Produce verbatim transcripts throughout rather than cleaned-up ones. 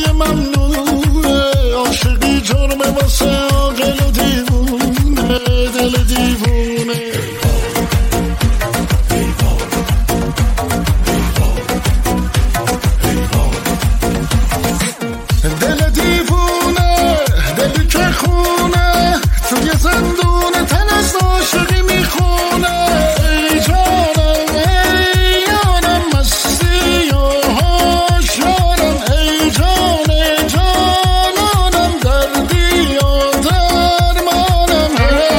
صبلای ممنوعه، عاشقی جرمه واسه عاقل و دیوونه، دل دیوونه. دل دیوونه، دلی که خونه توی زندون تن از عاشقی میخونه. ای جانم ای یارم مستی و هاشیارم، ای جان جانانم دردی و درمانم.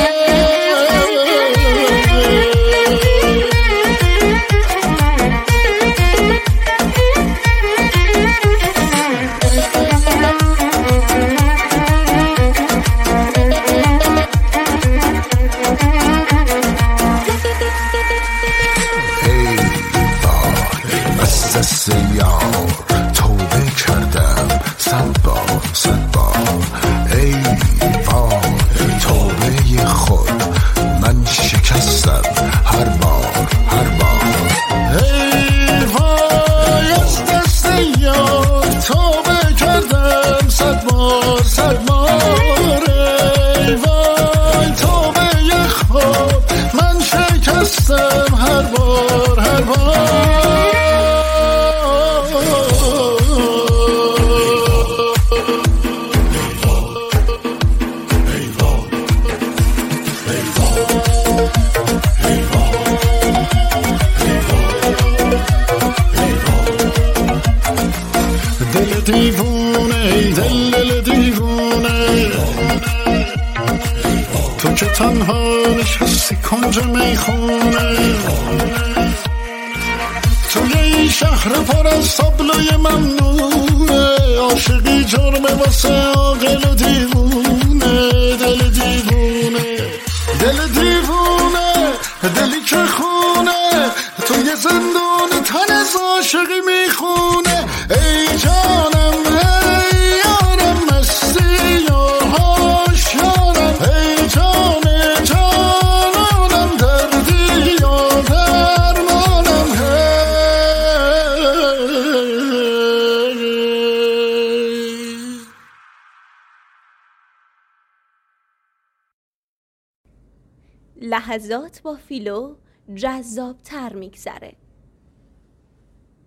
دست یار توبه کردم صد بار صد بار. ای وای توبه خود من شکستم هر بار هر بار. ای وای از دست یار توبه کردم صد بار صد بار. ای وای توبه خود من شکستم هر بار هر بار. دل دیوونه دل دل دیوونه، تو که تنها نشستی کنج میخونه. توی این شهر پر از صبلای ممنوعه، عاشقی جرمه واسه عاقل و دیوونه، دل دیوونه. دل دیوونه دلی که خونه توی زندون تن از عاشقی میخونه. ای جانم ای یارم مستی و هاشیارم، ای جان جانانم دردی و درمانم. لحظات با فیلو جذاب تر میگذره.